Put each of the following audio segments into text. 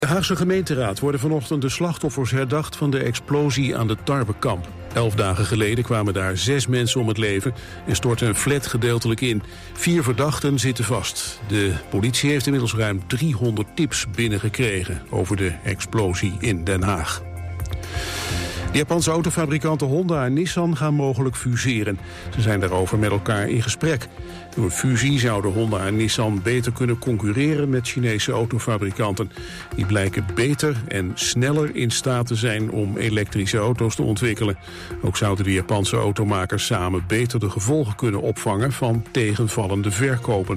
De Haagse gemeenteraad worden vanochtend de slachtoffers herdacht van de explosie aan de Tarbekamp. 11 dagen geleden kwamen daar 6 mensen om het leven en stortte een flat gedeeltelijk in. 4 verdachten zitten vast. De politie heeft inmiddels ruim 300 tips binnengekregen over de explosie in Den Haag. De Japanse autofabrikanten Honda en Nissan gaan mogelijk fuseren. Ze zijn daarover met elkaar in gesprek. Door fusie zouden Honda en Nissan beter kunnen concurreren met Chinese autofabrikanten. Die blijken beter en sneller in staat te zijn om elektrische auto's te ontwikkelen. Ook zouden de Japanse automakers samen beter de gevolgen kunnen opvangen van tegenvallende verkopen.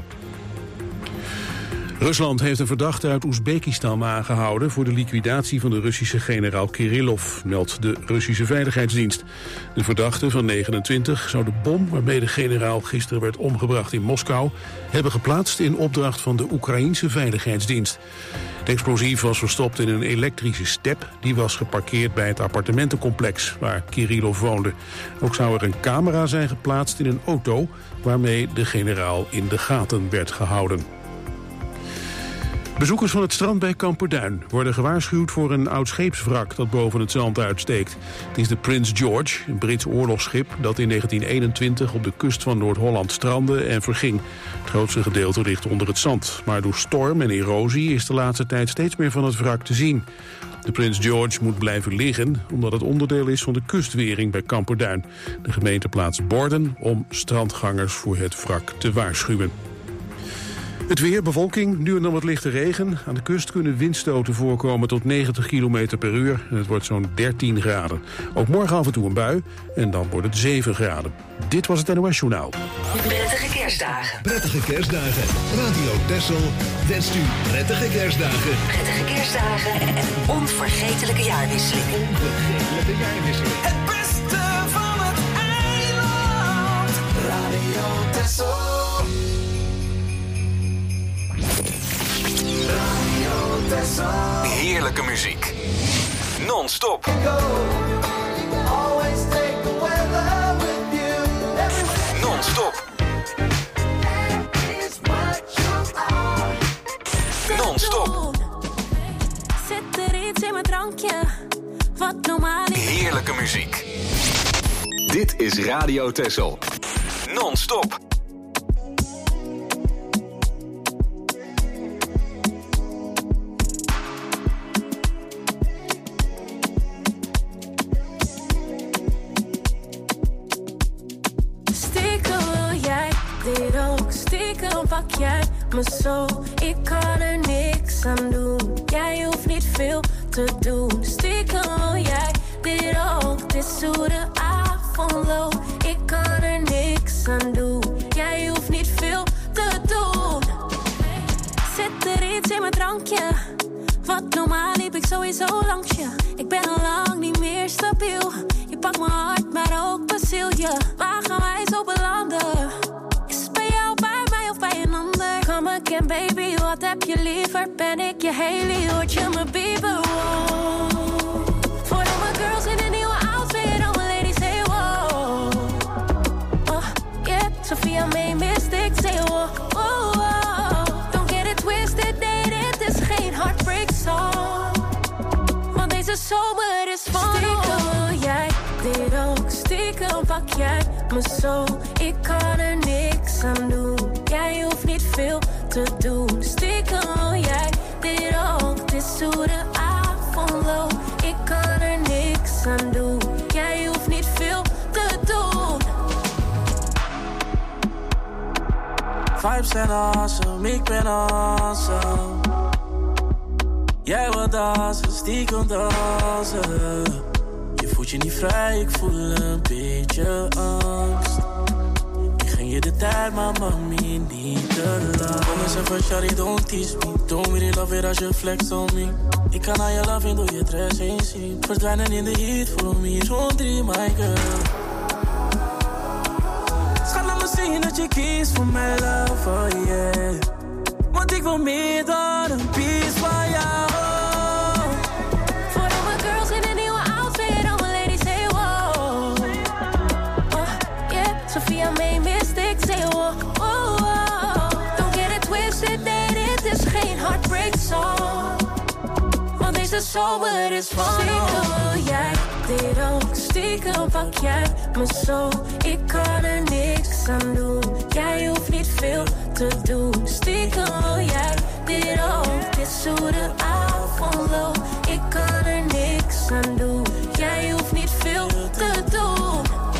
Rusland heeft een verdachte uit Oezbekistan aangehouden voor de liquidatie van de Russische generaal Kirillov, meldt de Russische Veiligheidsdienst. De verdachte van 29 zou de bom waarmee de generaal gisteren werd omgebracht in Moskou hebben geplaatst in opdracht van de Oekraïense Veiligheidsdienst. Het explosief was verstopt in een elektrische step die was geparkeerd bij het appartementencomplex waar Kirillov woonde. Ook zou er een camera zijn geplaatst in een auto waarmee de generaal in de gaten werd gehouden. Bezoekers van het strand bij Kamperduin worden gewaarschuwd voor een oud scheepswrak dat boven het zand uitsteekt. Het is de Prince George, een Brits oorlogsschip dat in 1921 op de kust van Noord-Holland strandde en verging. Het grootste gedeelte ligt onder het zand, maar door storm en erosie is de laatste tijd steeds meer van het wrak te zien. De Prince George moet blijven liggen omdat het onderdeel is van de kustwering bij Kamperduin. De gemeente plaatst borden om strandgangers voor het wrak te waarschuwen. Het weer, bewolking, nu en dan wat lichte regen. Aan de kust kunnen windstoten voorkomen tot 90 km per uur. En het wordt zo'n 13 graden. Ook morgen af en toe een bui en dan wordt het 7 graden. Dit was het NOS Journaal. Prettige kerstdagen. Prettige kerstdagen. Radio Texel wenst u prettige kerstdagen. Prettige kerstdagen en een onvergetelijke jaarwisseling. Onvergetelijke jaarwisseling. Het beste van het eiland. Radio Texel. Heerlijke muziek. Non-stop. Non-stop. Non-stop. Zit er iets in mijn drankje, wat normaal is. Heerlijke muziek. Dit is Radio Texel. Non-stop. Pak jij me zo, ik kan er niks aan doen. Jij hoeft niet veel te doen. Stiekem wil jij dit ook. Dit is hoe de avond loopt. Ik kan er niks aan doen. Jij hoeft niet veel te doen. Zit er iets in mijn drankje? Wat normaal liep ik sowieso langs je. Ik ben al lang niet meer stabiel. Je pakt mijn hart, maar ook Basielje. Waar gaan wij zo belanden? Bij een ander. Come again baby, wat heb je liever? Ben ik je Hailey, hoort je me Bieber? Wow. Voor al mijn girls in een nieuwe outfit, al mijn ladies say wow. Oh, yeah, Sophia May Mystic say wow. Oh, oh. Don't get it twisted, nee, dit is geen heartbreak song. Want deze zomer is van stiekem wil jij dit ook. Stiekem pak jij me zo. Ik kan er niks aan doen. Jij hoeft niet veel te doen. Stiekem wil jij dit ook. Dit is hoe de avond loopt. Ik kan er niks aan doen. Jij hoeft niet veel te doen. Vibes zijn awesome, ik ben awesome. Jij wil dansen, stiekem dansen. Je voelt je niet vrij, ik voel een beetje angst. Je de tijd, maar mami, niet te lang. Kom eens even, shawty, don't tease me. Don't really love it als je flex on me. Ik kan aan je loving door je dress heen zien. Verdwijnen in de heat, follow me, zo'n 3, my girl. Schat, laat me zien dat je kiest voor mijn love, oh yeah. Want ik wil meer dan een piece van jou. Voor al mijn girls in een nieuwe outfit, al mijn ladies say wow. Oh, yeah, Sophia May Mystic say wow. Oh, oh. Don't get it twisted, nee, dit is geen heartbreak song. deze zomer is van ons. Stiekem jij dit ook, stiekem pak jij me zo. Ik kan er niks aan doen, jij hoeft niet veel te doen. Stiekem jij dit ook, dit is hoe de avond loopt. Ik kan er niks aan doen, jij hoeft niet veel te doen.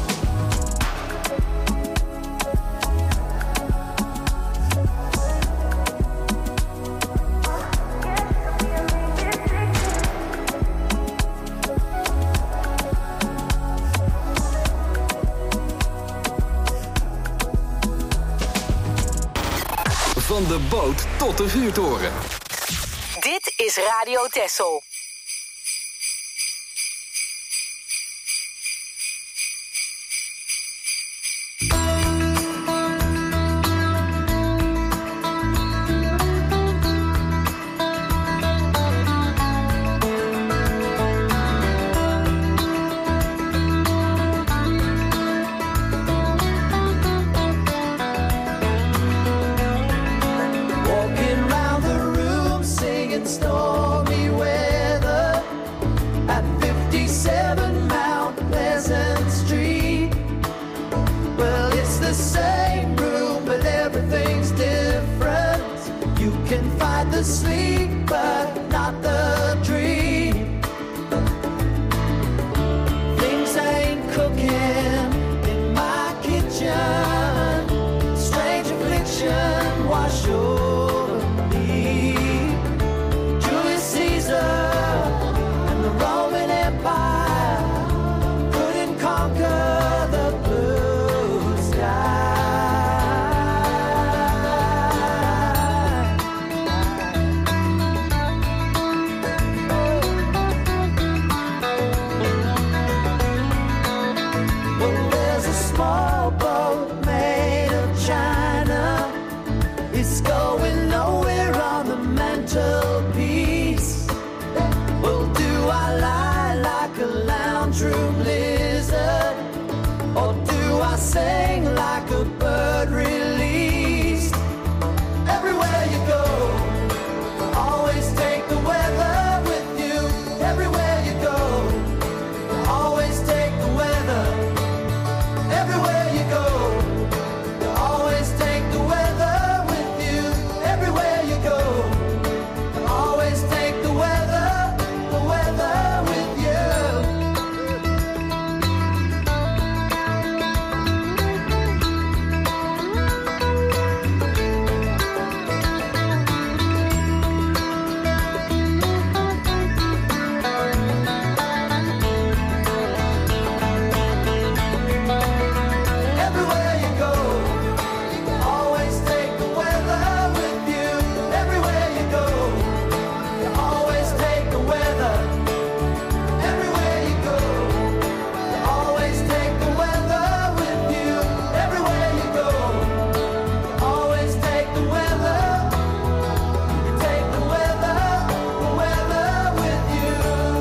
Van de boot tot de vuurtoren. Dit is Radio Texel. Sleep, but not the dream. Things ain't cooking in my kitchen. Strange affliction wash over me. Julius Caesar and the Roman Empire couldn't conquer the blue sky. Piece. Well, do I lie like a lounge room lizard, or do I sing like a bird released? Everywhere you go, always take the weather with you. Everywhere you go, always take the weather. Everywhere you go, you always take the weather with you. Everywhere you go, always take the weather with you. Everywhere you go, always take the weather with you. Everywhere you go, always take the weather. Everywhere you go, always take the weather with you. Everywhere you go, always take the weather. Take the weather with you.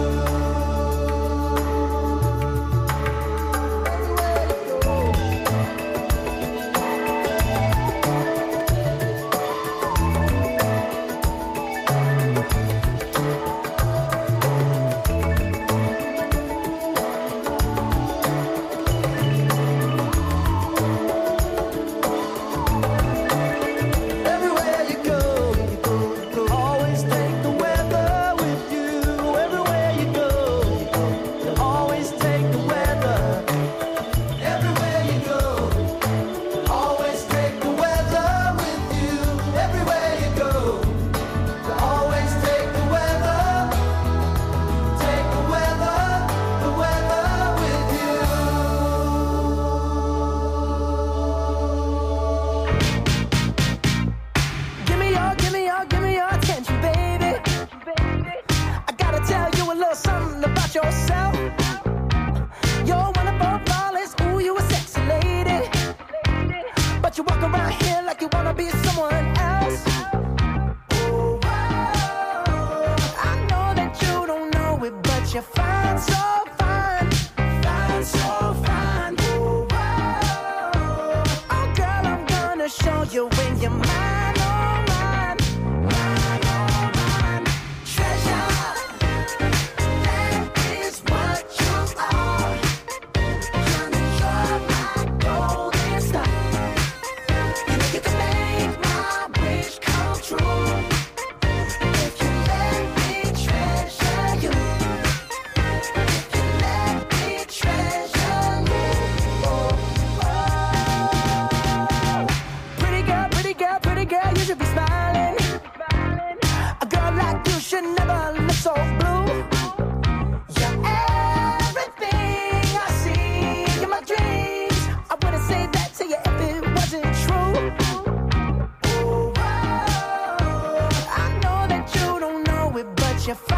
Everywhere you go, always take the weather with you. Everywhere you go, always take the weather. Everywhere you go, always take the weather with you. Everywhere you go, always take the weather. Take the weather with you. Give me your attention, baby. I gotta tell you a little something about yourself. You're wonderful, flawless, ooh, you a sexy lady. But you walk around here like you wanna be someone else. Ooh, I know that you don't know it, but you're fine, so fine. Fine, so fine. Ooh, oh, girl, I'm gonna show you when you're mine, oh mine. Mine, oh mine. Treasure.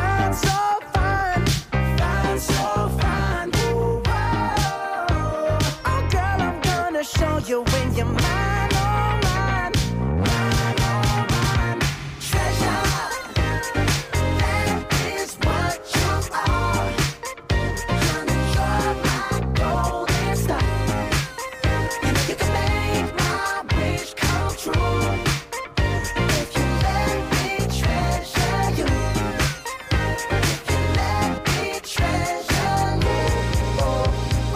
fine, so fine, fine, so fine. Ooh, whoa. Oh, girl, I'm gonna show you when you're mine, oh mine, mine, oh mine. Treasure, that is what you are. Honey, you're my golden star. You know you can make my wish come true. If you let me treasure you. If you let me treasure you. Oh,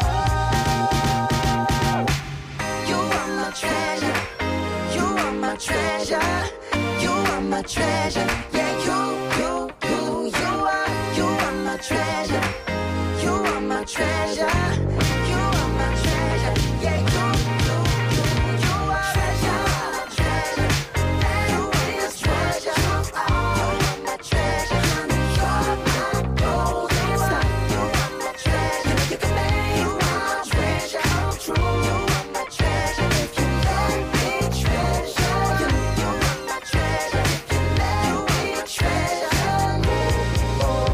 oh. You are my treasure. You are my treasure. You are my treasure. Yeah, you are my treasure. You are my treasure. You are my treasure. Yeah, you are treasure. Treasure. You are my treasure. You are my treasure. Honey, you're my golden star. You are my treasure. You can make my treasure come true. You are my treasure. If you let me treasure you. You are my treasure. If you let me treasure you. Oh,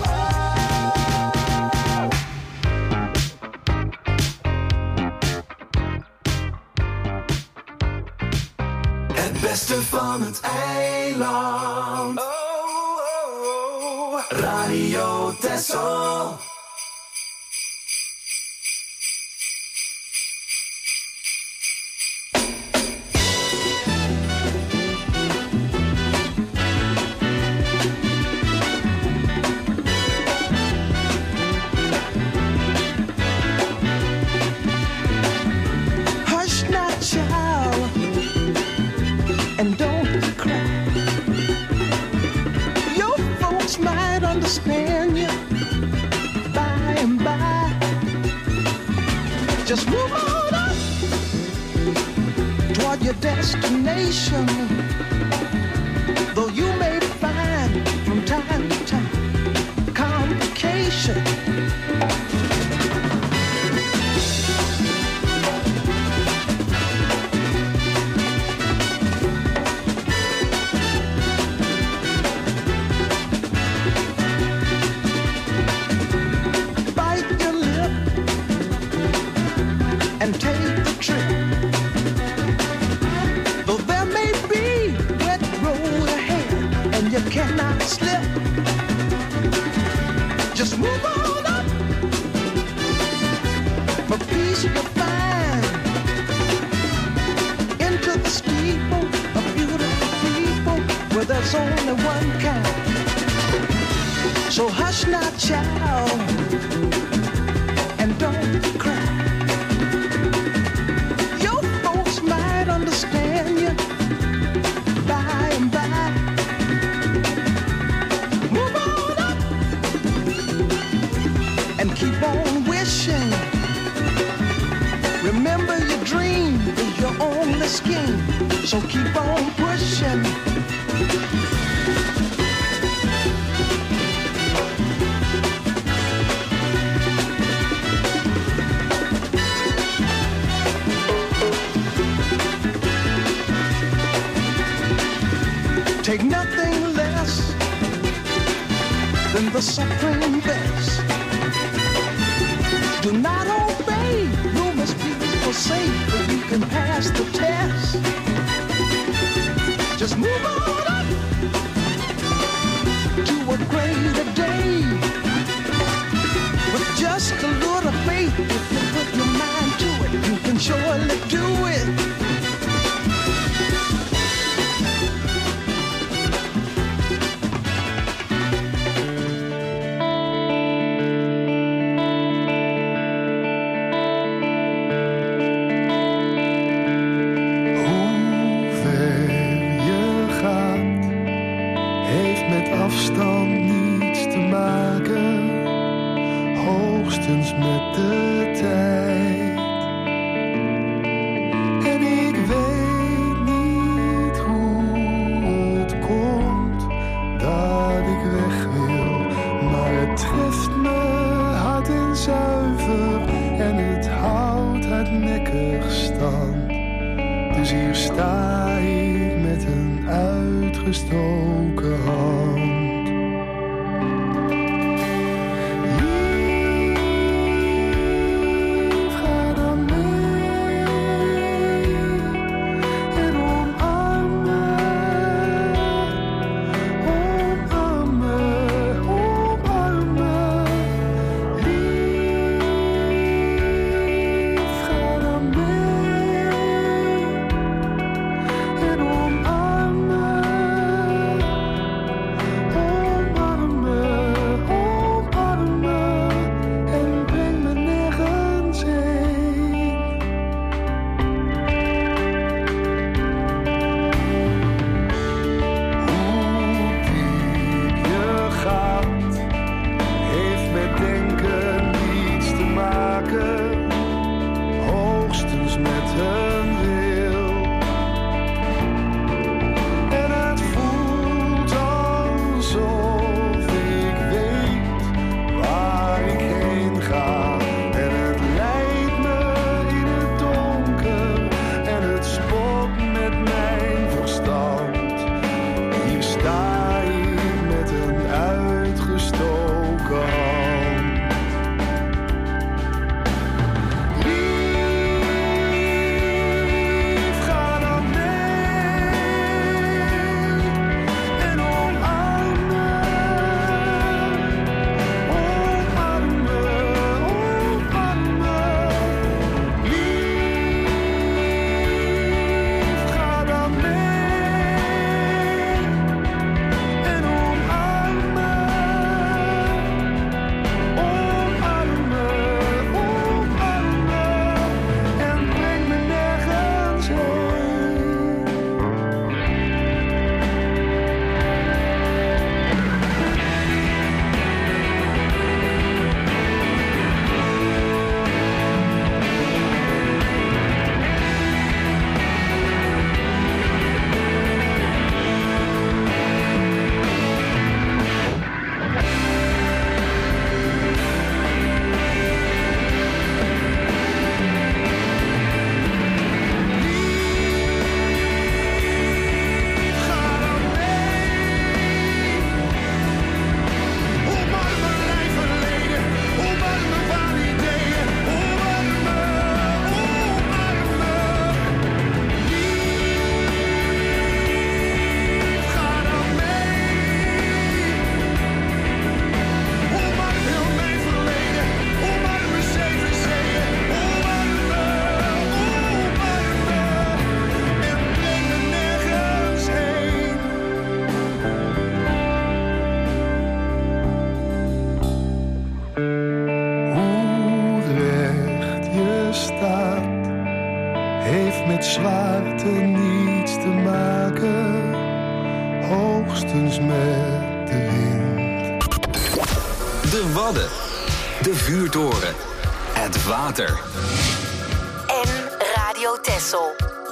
Het beste van het eiland. Radio Texel. hush now, child, and don't cry. Your folks might understand you by and by. Just move on up toward your destination. Though you may find from time to time complication. Bite your lip and take the trip. Though there may be wet road ahead and you cannot slip, just move on up. For peace you'll find into the steeple of beautiful people where there's only one kind. So hush now, child, and don't cry. Your folks might understand you by and by. Move on up and keep on wishing. Remember your dream is your only scheme, so keep on pushing. Take nothing less than the supreme best. Do not obey, you must be forsake, but you can pass the test. Just move on up to a greater day. With just a little faith, if you put your mind to it, you can surely do it. Afstand niets te maken, hoogstens met de tijd. En ik weet niet hoe het komt dat ik weg wil, maar het treft me hard en zuiver en het houdt hardnekkig stand. Dus hier sta ik met een uitgestoken hand. eens met de wind. De Wadden. De Vuurtoren. Het water. En Radio Texel.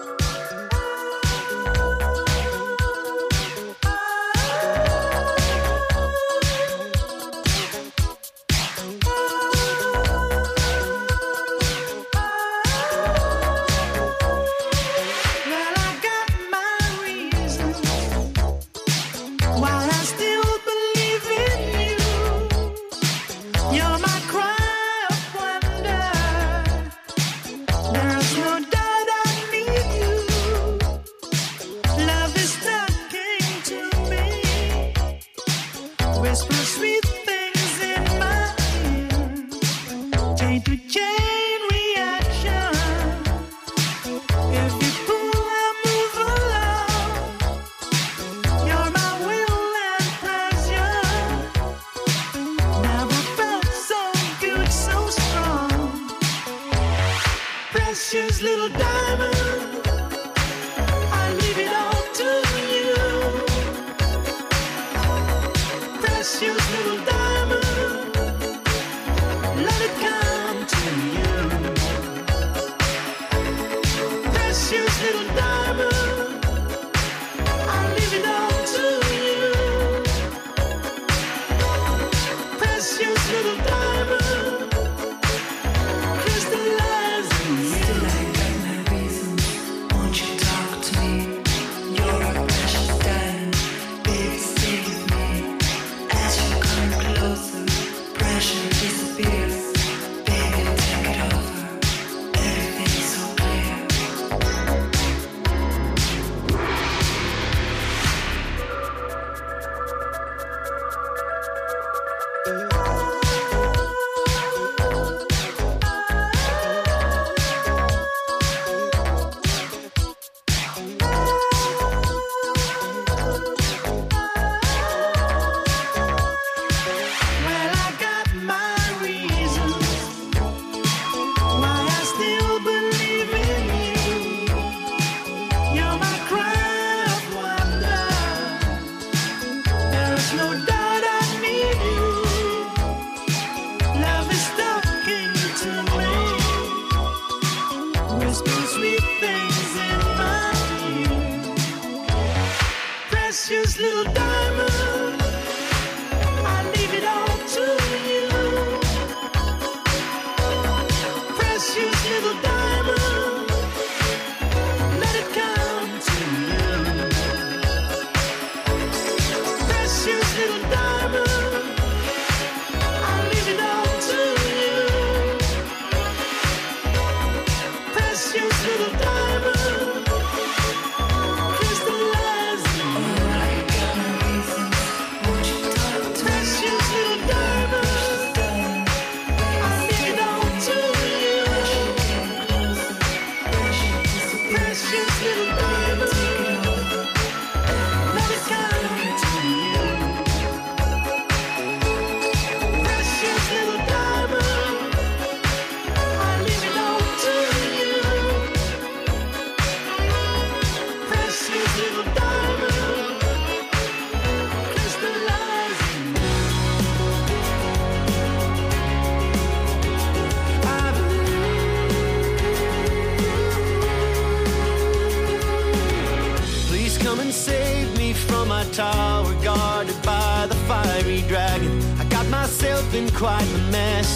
Tower guarded by the fiery dragon. I got myself in quite a mess.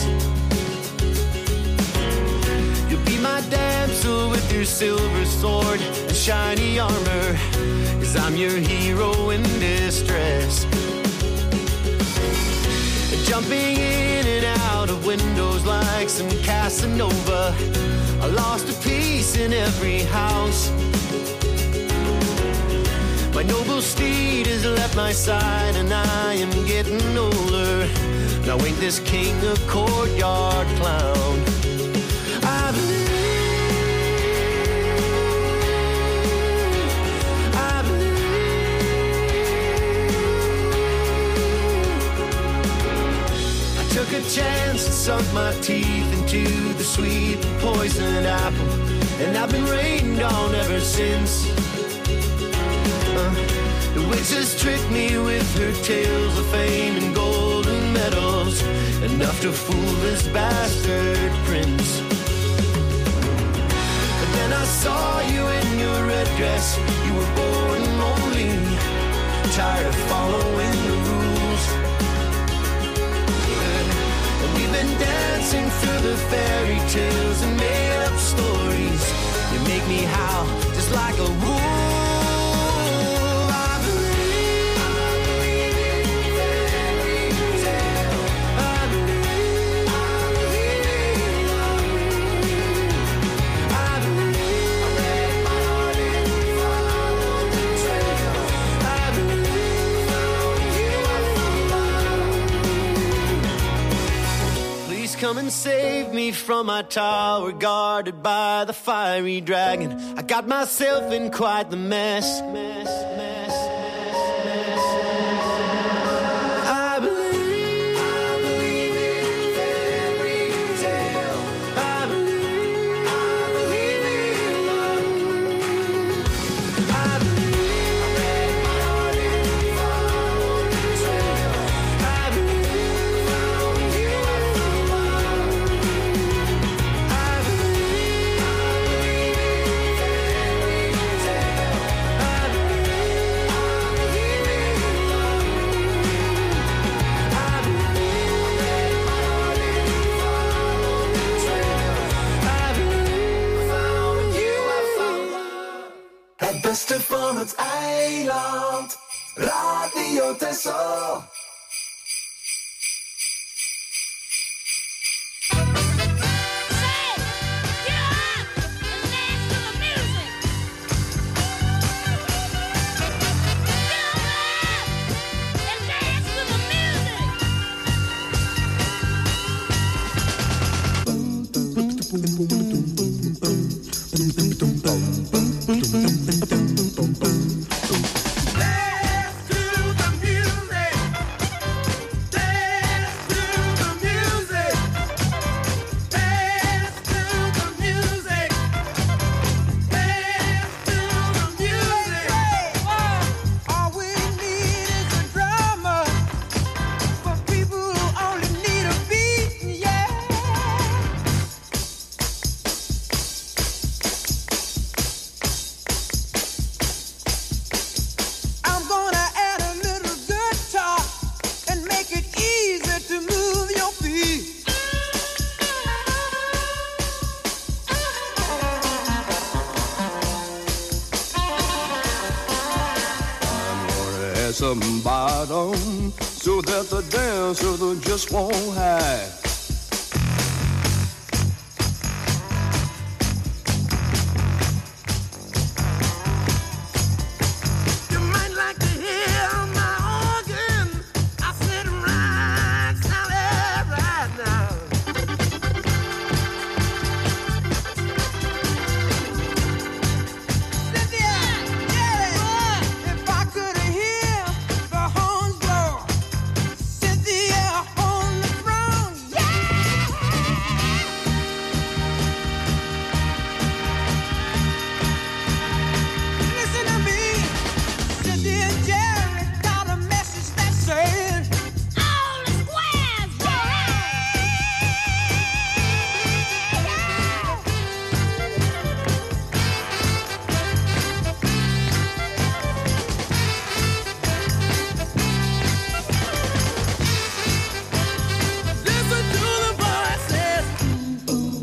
You'll be my damsel with your silver sword and shiny armor, 'cause I'm your hero in distress. Jumping in and out of windows like some Casanova, I lost a piece in every house. My noble steed has left my side and I am getting older. Now ain't this king a courtyard clown? I believe I took a chance and sunk my teeth into the sweet poison apple, and I've been rained on ever since. The witches tricked me with her tales of fame and golden medals, enough to fool this bastard prince. But then I saw you in your red dress. You were bored and lonely, tired of following the rules. And we've been dancing through the fairy tales and made up stories. You make me howl just like a wolf. Come and save me from my tower guarded by the fiery dragon. I got myself in quite the mess. I believe in fairy tale. I believe in love. I believe I read my heart and followed the trail. I believe found you. Het beste van het eiland. Radio Texel. Some bottom so that the dancer just won't hide. You might like to hear my organ. I said right, solid right now. Cynthia, yeah, if I could hear the horns blow, Cynthia on the throne, yeah. Listen to me, Cynthia and Jerry got a message that says all the squares go Listen to the voices.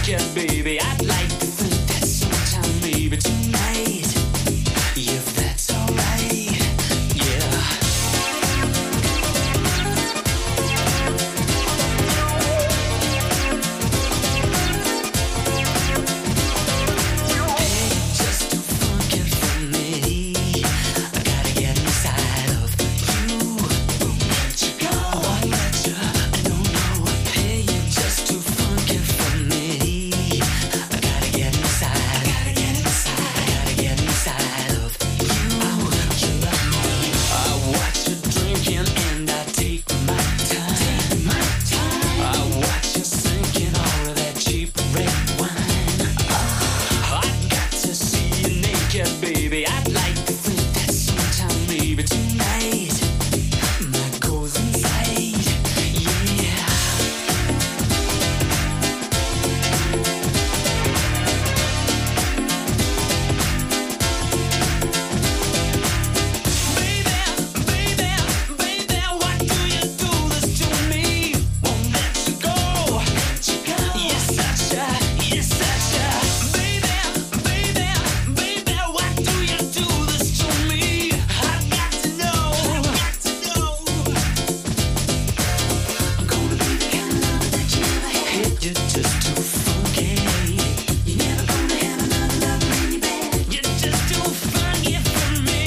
naked, baby. I'd like to think that sometime, maybe tonight, if that's alright, yeah. Hey, just too funky for me. I gotta get inside of you. Won't let you go. I won't let you. No, no. Hey, you're just too funky for me. I gotta get inside. Gotta get inside. Gotta get inside of you. I want you love me. I watch you drinking and I take my time. My time. I watch you sinking all of that cheap red wine. I got to see you naked, baby. I'd like to think that sometime, maybe tonight, my goes inside, yeah. Baby, why do you do this to me? Won't let you go. You're such a, baby, why do you do this to me? I've got to know. I'm gonna be the kind of lover that you never had. You're just too funky. You're never gonna have another lover in your bed. You're just too funky for me.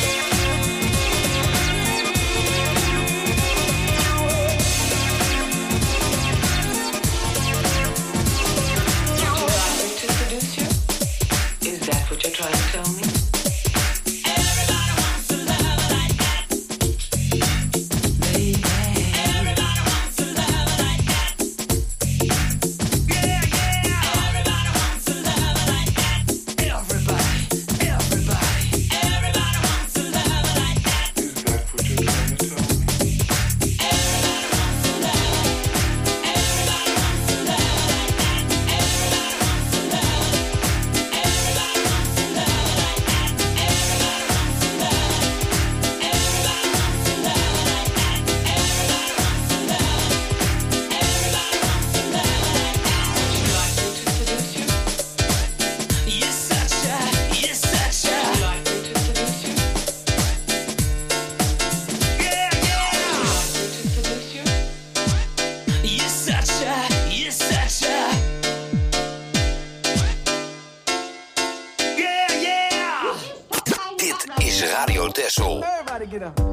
To seduce you? Is that what you're trying to tell me? Everybody wants a lover like that, baby. Everybody wants a lover like that. Yeah, yeah. Everybody wants a lover like that. Everybody. Everybody wants a lover like that. Is that what you're trying to tell me? Everybody wants a lover. Everybody wants a lover like that. Everybody wants a lover. Everybody wants a lover like that. Everybody wants a lover. Everybody wants a lover like that. Everybody wants a lover. Everybody wants a lover like that. Would you like me to seduce you? You're such a. Would you like me to seduce you? Yeah, yeah. Would you like me to seduce you? You're such a. Yeah, yeah. Dit is Radio Texel. Everybody get up.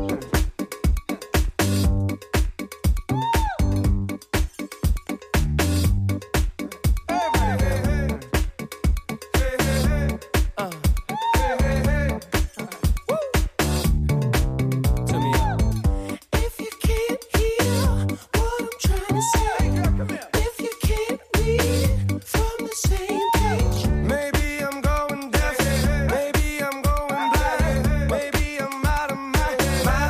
If you can't hear what I'm trying to say, if you can't read from the same page, Maybe I'm going deaf, maybe I'm going blind, maybe I'm out of my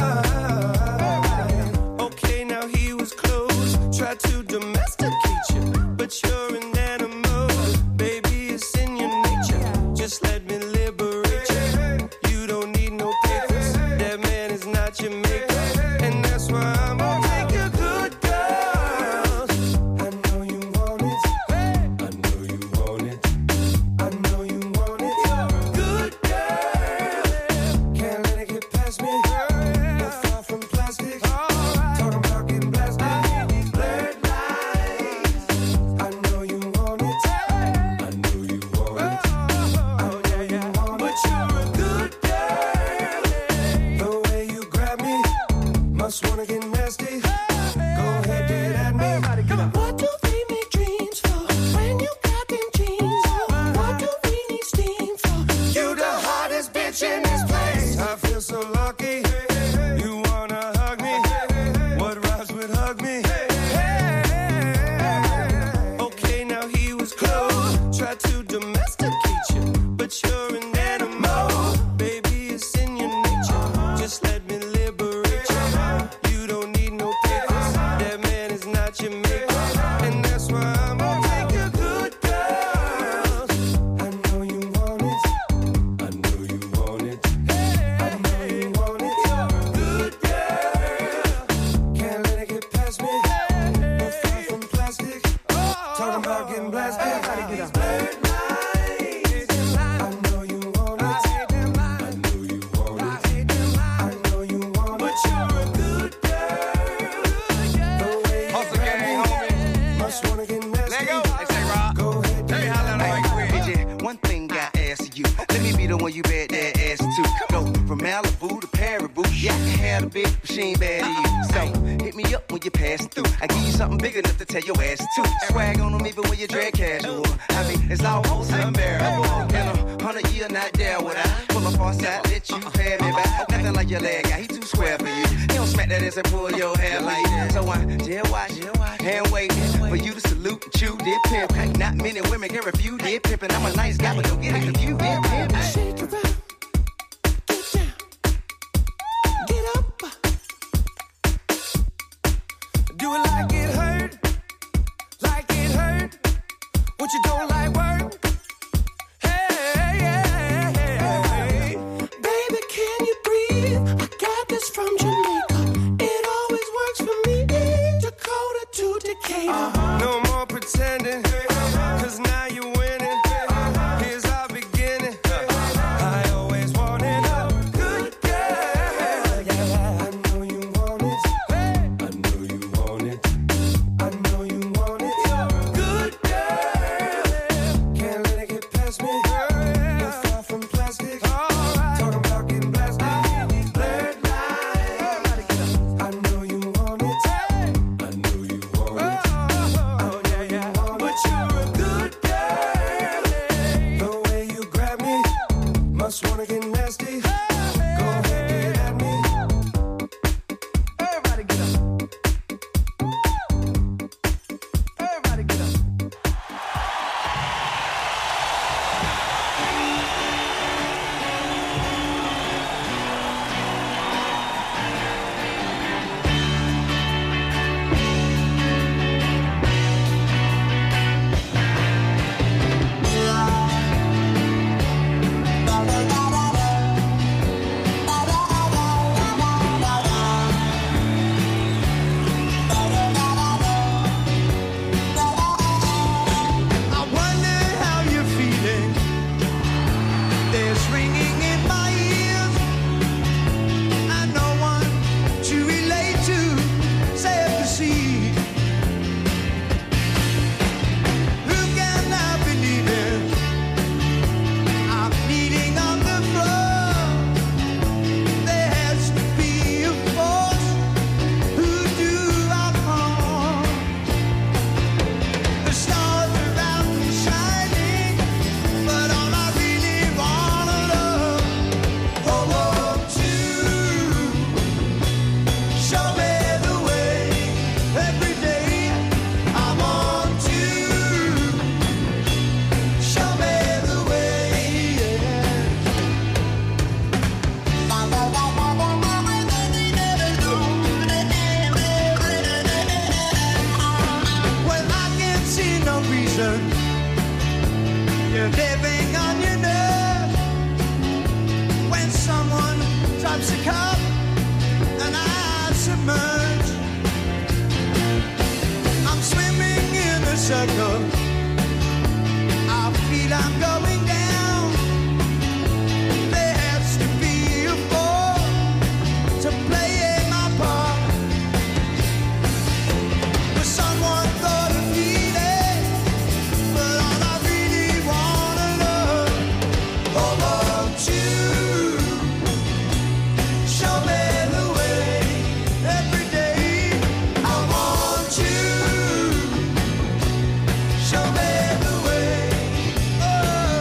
Show me the way. Oh.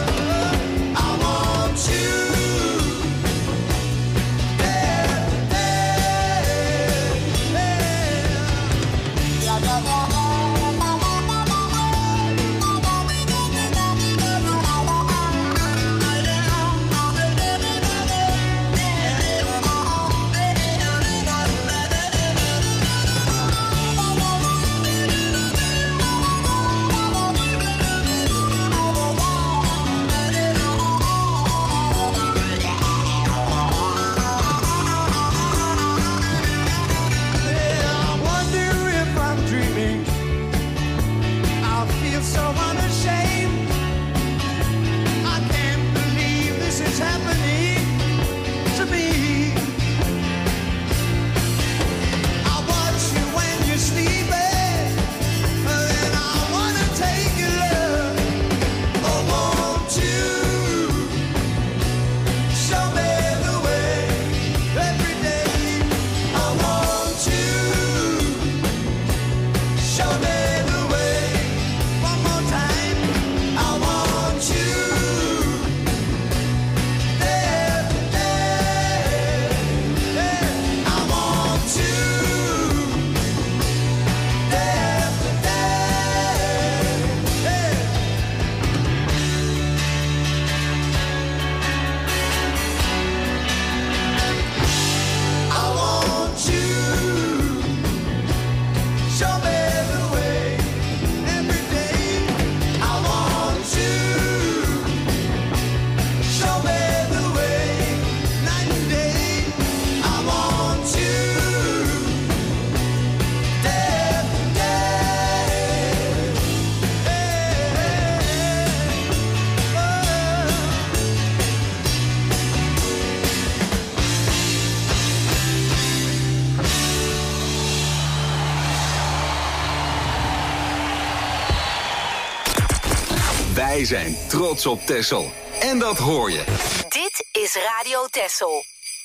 Wij zijn trots op Texel. En dat hoor je. Dit is Radio Texel.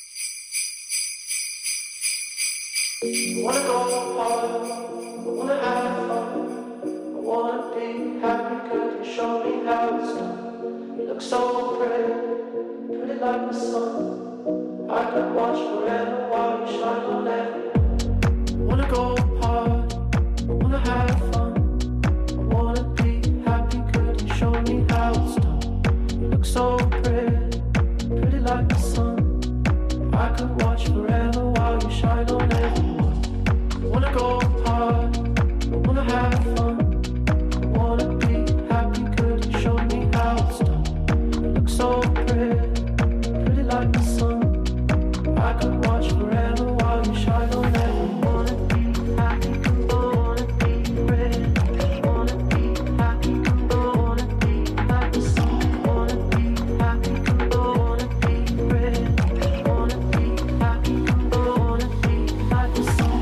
Wanna go hard, wanna have fun, I wanna be happy, could you show me how it's done? You look so pretty, pretty like the sun. I could watch forever while you shine on everyone. Wanna go hard, wanna have fun, I wanna be happy, could you show me how it's done? You look so pretty, pretty like the sun. I could watch forever while you shine on everyone. Wanna go hard, I wanna have fun, I wanna be happy, could you show me how it's done? You look so pretty, pretty like the sun. I could watch forever while you shine on everyone. Wanna be happy, wanna be pretty, wanna be happy, wanna be like the sun. Wanna be happy, wanna be pretty, wanna be happy, wanna be like the sun.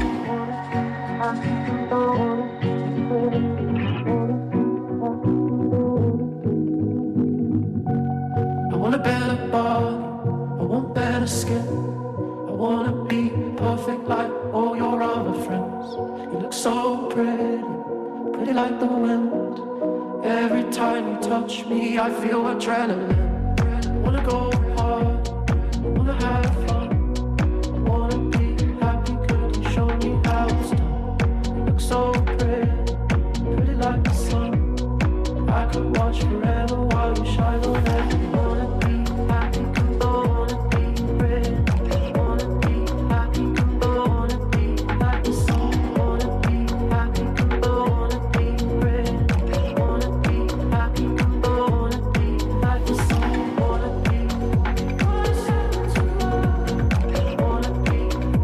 I want a better body, I want better skin, I wanna be perfect like all your other friends. You look so pretty, pretty like the wind. Every time you touch me I feel adrenaline. I wanna go hard, I wanna have fun, I wanna be happy, could you show me how it's done? You look so pretty, pretty like the sun. I could watch forever while you shine on everyone. Wanna be happy, wanna be pretty, wanna be happy, wanna be like the sun. Wanna be happy, wanna be pretty, wanna be happy, wanna be like the sun. Wanna be, wanna be, wanna be,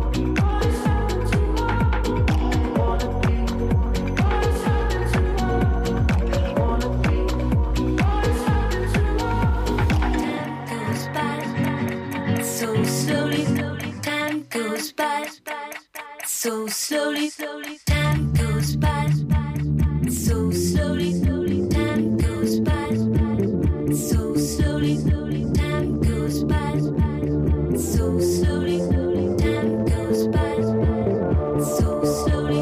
So slowly, time goes by. So slowly, time goes by. So slowly, time goes by. So slowly, time goes by. So slowly, time goes by. So slowly.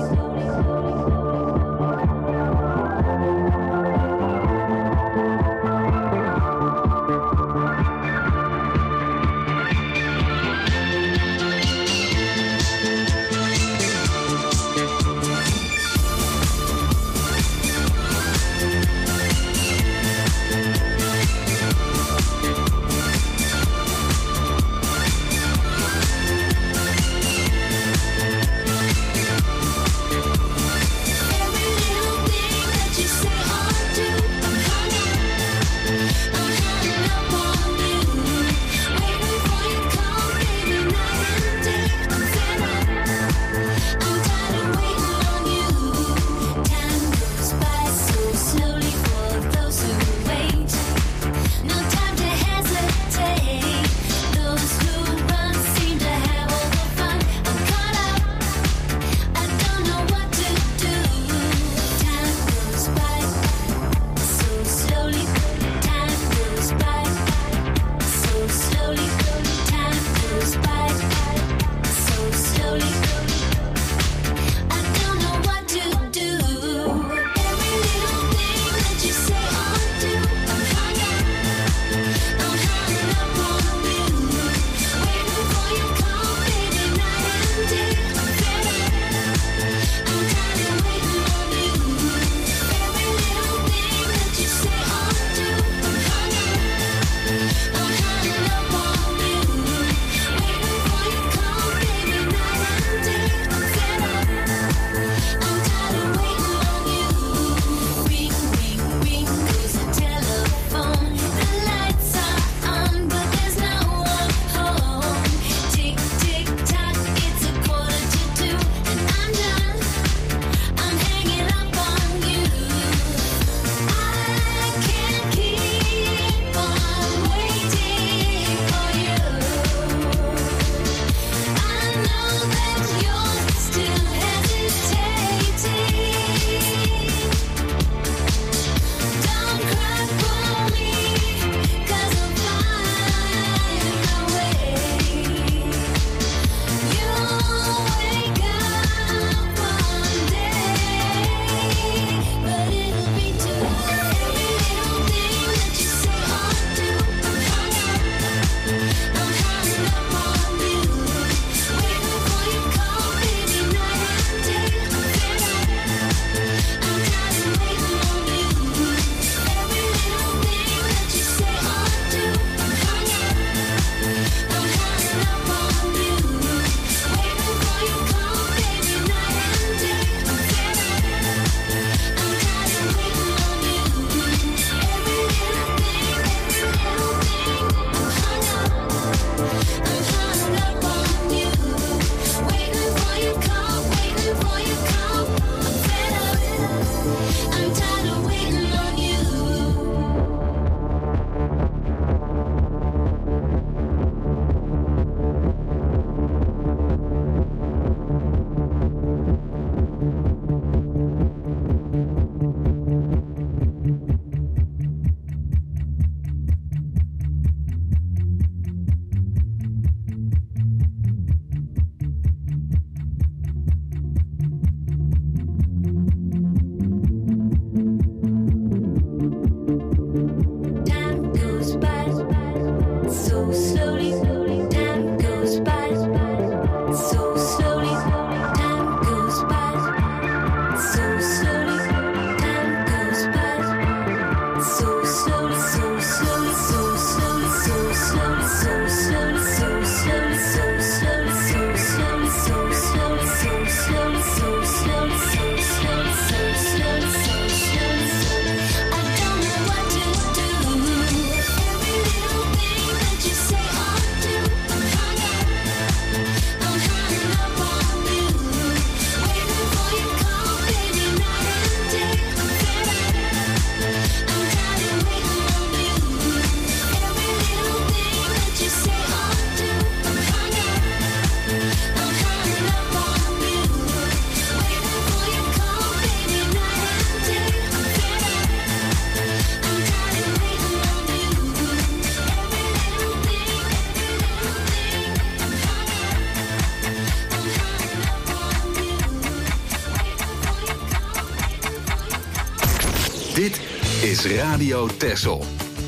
Radio Texel.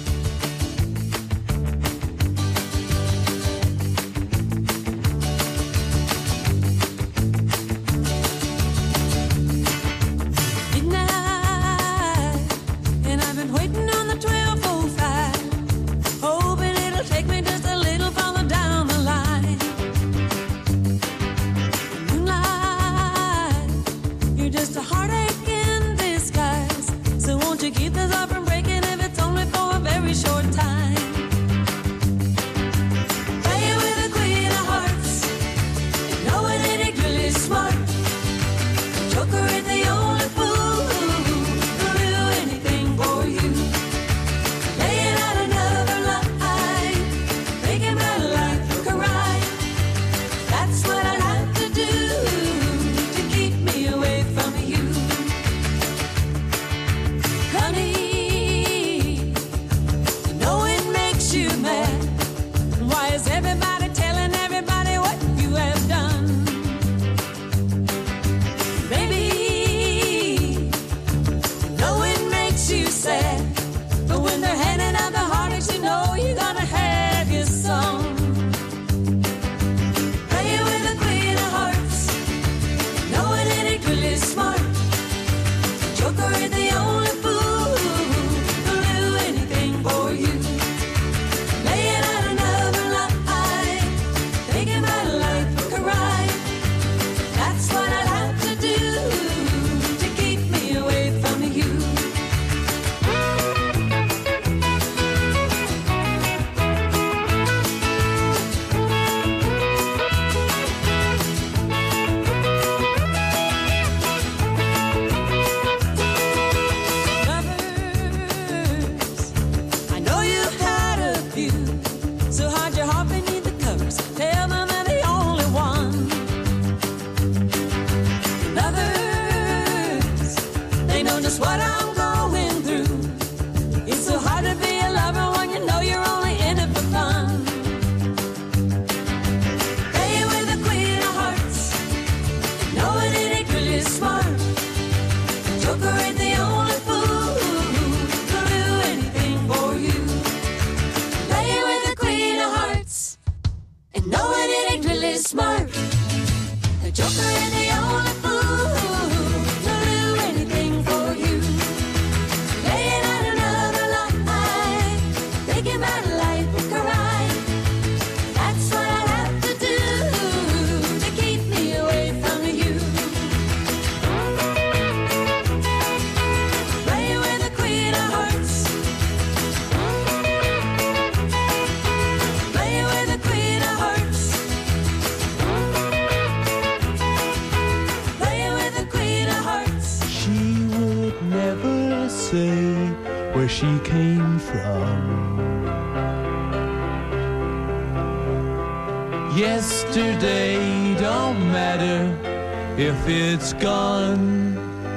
Yesterday don't matter if it's gone.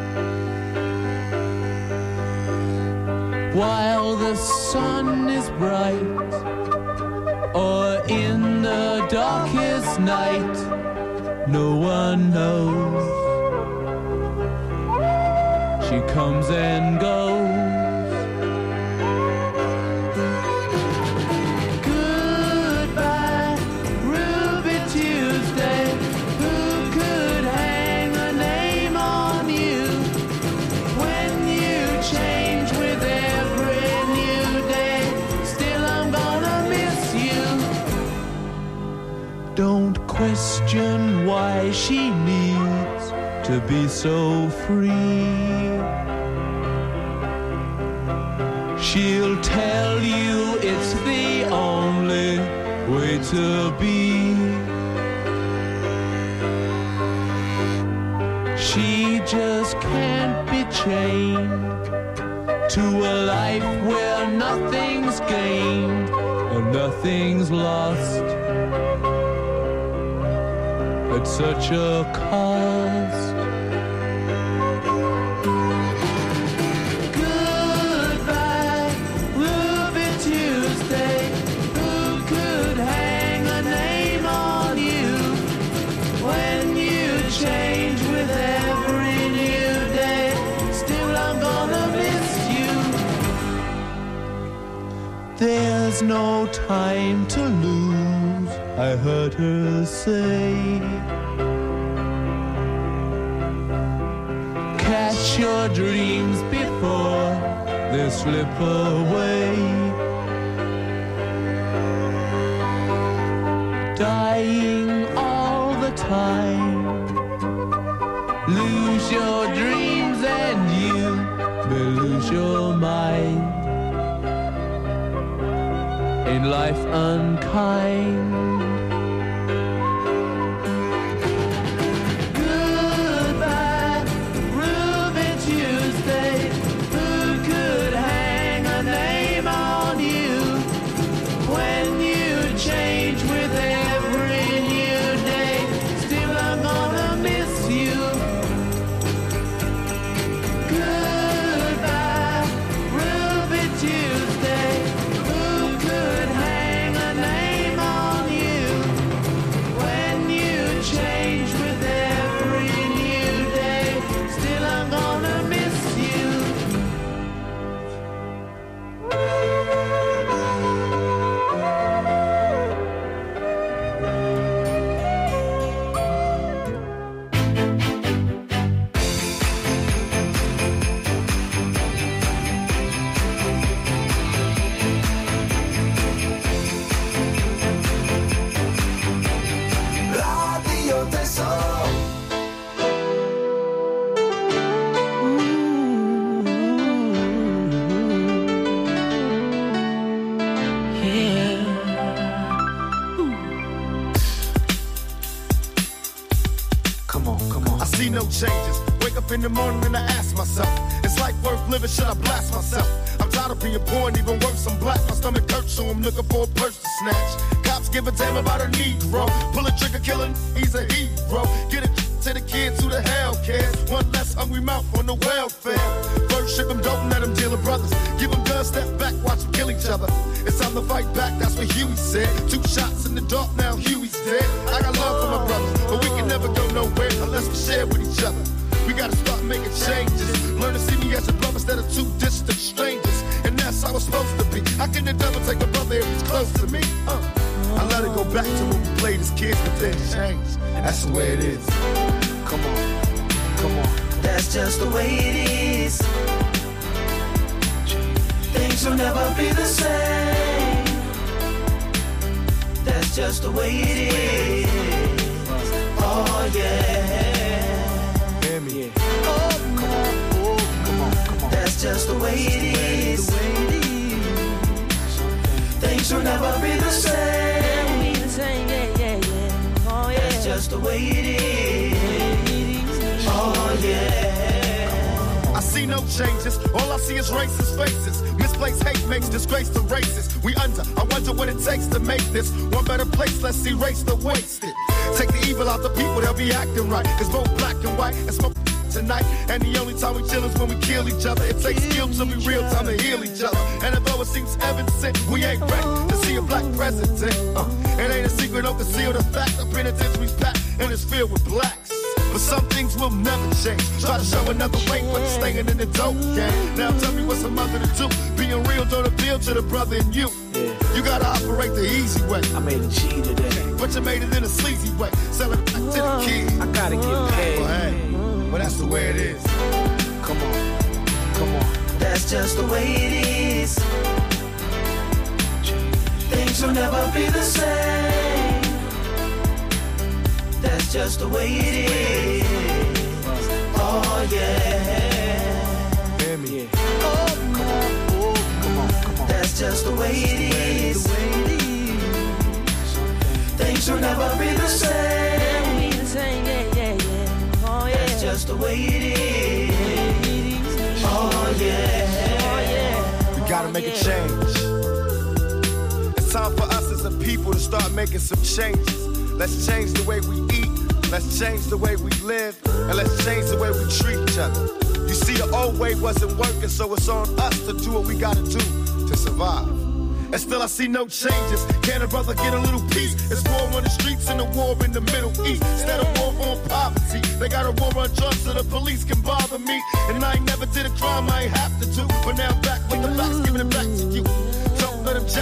While the sun is bright, or in the darkest night, no one knows. She comes and goes. Don't question why she needs to be so free. She'll tell you it's the only way to be. She just can't be chained to a life where nothing's gained and nothing's lost at such a cost. Goodbye, Ruby Tuesday. Who could hang a name on you when you change with every new day? Still I'm gonna miss you. There's no time to lose, I heard her say. Catch your dreams before they slip away. Dying all the time. Lose your dreams and you will lose your mind. In life unkind. Goodbye, Ruby Tuesday. Who could hang a name on you when you change with every new day? Still I'm gonna miss you. Goodbye, Ruby Tuesday. Who could hang a name on you when you change with every new day? Still I'm gonna miss you. Radio Tesoro. Come on. I see no changes. Wake up in the morning and I ask myself, is life worth living? Should I blast myself? I'm tired of being poor and even worse, I'm black. My stomach hurts, so I'm looking for a purse to snatch. Cops give a damn about a Negro. Pull a trigger, killing, he's a hero. Get it to the kids who the hell cares. One less hungry mouth on the welfare. First ship them, don't let them deal with brothers. Give them guns, step back, watch them kill each other. It's time to fight back, that's what Huey said. 2 shots in the dark, now Huey's dead. I got love for my brothers, but we can never go nowhere unless we share with each other. We gotta start making changes. Learn to see me as a brother instead of 2 distant strangers. And that's how it's supposed to be. How can the devil take a brother if he's close to me? I let it go back to when we played as kids, but then changed. That's the way it is. Come on. That's just the way it is. Things will never be the same. That's just the way it is. Oh yeah. Hear me. Come on. That's just the way it is. Things will never be the same. Oh yeah. That's just the way it is. Oh yeah. I see no changes, all I see is racist faces. Misplaced hate makes disgrace to races. We under, I wonder what it takes to make this one better place. Let's erase the wasted. Take the evil out the people, they'll be acting right. It's both black and white, and smoke tonight. And the only time we chill is when we kill each other. It takes skill to be real, time to heal each other. And although it seems heaven sent, we ain't ready to see a black president. It ain't a secret, don't conceal the fact. The penitentiary's packed and it's filled with blacks. But some things will never change. Try to show another way, but it's staying in the dope game. Now tell me what's a mother to do. Being real don't appeal to the brother in you. You gotta operate the easy way. I made a G today, but you made it in a sleazy way. Sell it back to the kid. I gotta get paid. Well, hey, well that's the way it is. Come on. That's just the way it is. Things will never be the same. That's just the way it is. Oh yeah. Hear me. Come on. That's just the way it is. Things will never be the same. Oh yeah. That's just the way it is. Oh yeah. We gotta make a change. It's time for us as a people to start making some changes. Let's change the way we eat, let's change the way we live, and let's change the way we treat each other. You see, the old way wasn't working, so it's on us to do what we gotta do to survive. And still I see no changes. Can a brother get a little peace? It's war on the streets and a war in the Middle East. Instead of war on poverty, they got a war on drugs so the police can bother me. And I ain't never did a crime I ain't have to do, but now I'm back with the facts, giving it back to you. Don't let them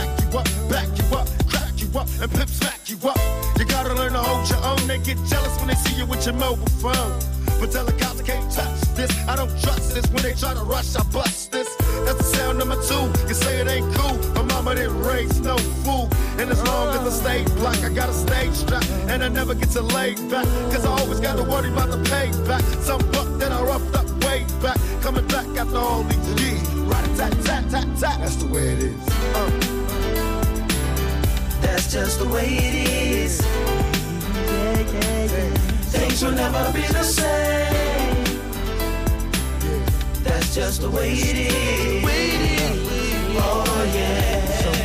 with your mobile phone. But tell the cops I can't touch this. I don't trust this. When they try to rush, I bust this. That's the sound number 2. You say it ain't cool. My mama didn't raise no fool. And as long as I stay black, I got a stage strap. And I never get to lay back. Cause I always gotta worry about the payback. Some buck that I roughed up way back. Coming back after all these years. Rat-a-tat-tat-tat-tat. That's the way it is. That's just the way it is. Things will never be the same. That's just the way it is. Oh yeah.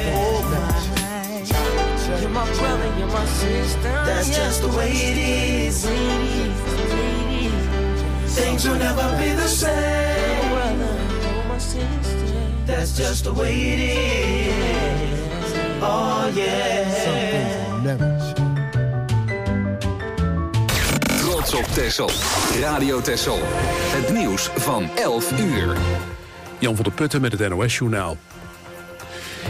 You're my brother, you're my sister. That's just the way it is. Things will never be the same. That's just the way it is. Oh yeah. Never. Trots op Texel. Radio Texel. Het nieuws van 11 uur. Jan van der Putten met het NOS-journaal.